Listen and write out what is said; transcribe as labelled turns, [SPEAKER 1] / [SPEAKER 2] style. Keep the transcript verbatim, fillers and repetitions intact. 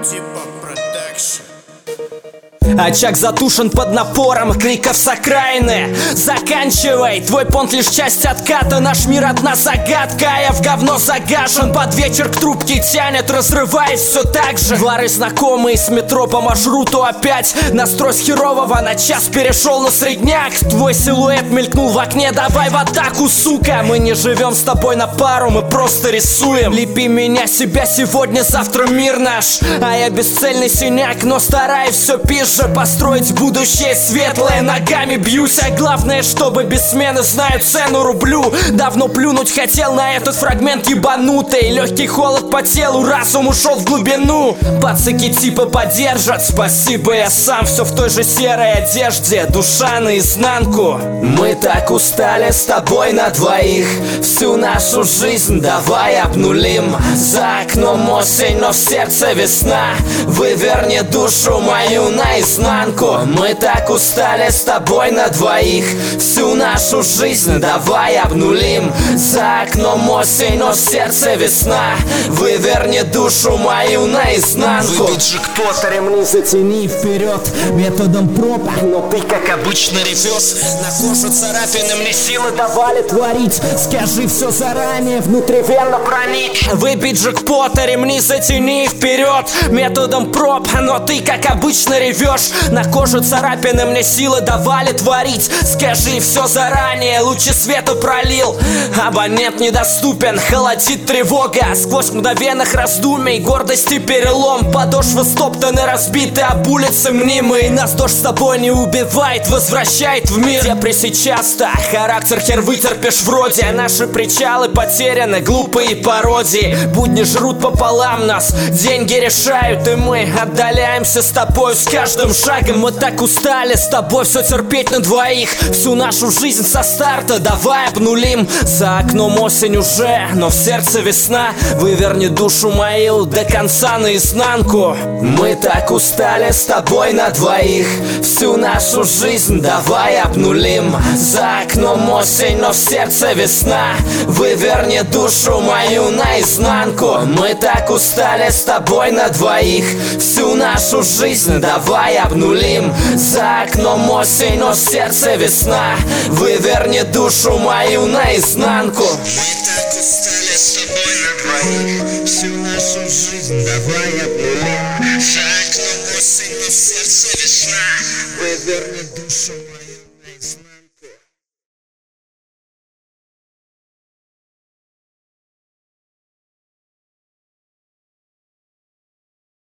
[SPEAKER 1] Типа Protection.
[SPEAKER 2] Очаг затушен под напором криков с окраины. Заканчивай, твой понт лишь часть отката. Наш мир одна загадка, а я в говно загашен. Под вечер к трубке тянет, разрываясь все так же. Воры знакомые с метро по маршруту опять. Настрой с херового на час перешел на средняк. Твой силуэт мелькнул в окне, давай в атаку, сука. Мы не живем с тобой на пару, мы просто рисуем. Лепи меня, себя сегодня, завтра мир наш. А я бесцельный синяк, но стараюсь все пизже построить будущее светлое. Ногами бьюсь, а главное, чтобы без смены знаю цену рублю. Давно плюнуть хотел на этот фрагмент ебанутый. Легкий холод по телу, разум ушел в глубину. Пацаки типа поддержат, спасибо, я сам все в той же серой одежде, душа наизнанку. Мы так устали с тобой на двоих, всю нашу жизнь давай обнулим. За окном осень, но в сердце весна. Выверни душу мою наизнанку. Мы так устали с тобой на двоих, всю нашу жизнь давай обнулим. За окном осень, но в сердце весна. Выверни душу мою наизнанку.
[SPEAKER 1] Выбить же кто-то, ремни затяни вперед методом проб, но ты как обычно ревёс. На кожу царапины мне силы давали творить. Скажи все заранее, внутривенно проник.
[SPEAKER 2] Выбить джекпота, ремни затяни вперед методом проб, но ты как обычно ревешь. На кожу царапины мне силы давали творить. Скажи все заранее, лучи света пролил. Абонент недоступен, холодит тревога. Сквозь мгновенных раздумий, гордости перелом. Подошвы стоптаны, разбиты об улице мнимые. Нас дождь с тобой не убивает, возвращает в мир. Депрессии часто, характер хер вытерпишь вроде. Наши причалы потеряны, глупые пародии. Будни жрут пополам нас, деньги решают. И мы отдаляемся с тобой с каждым шагом. Мы так устали с тобой все терпеть на двоих, всю нашу жизнь со старта давай обнулим. За окном осень уже, но в сердце весна. Выверни душу мою до конца наизнанку. Мы так устали с тобой на двоих, всю нашу жизнь давай обнулим. За окном осень, но в сердце весна. Выверни душу мою наизнанку. Мы так устали с тобой на двоих, всю нашу жизнь давай обнулим. За окном осень, но в сердце весна. Выверни душу мою наизнанку.
[SPEAKER 1] Мы так устали с тобой на двоих, всю нашу жизнь давай обнулим. За окном осень, но в сердце весна. Выверни душу мою.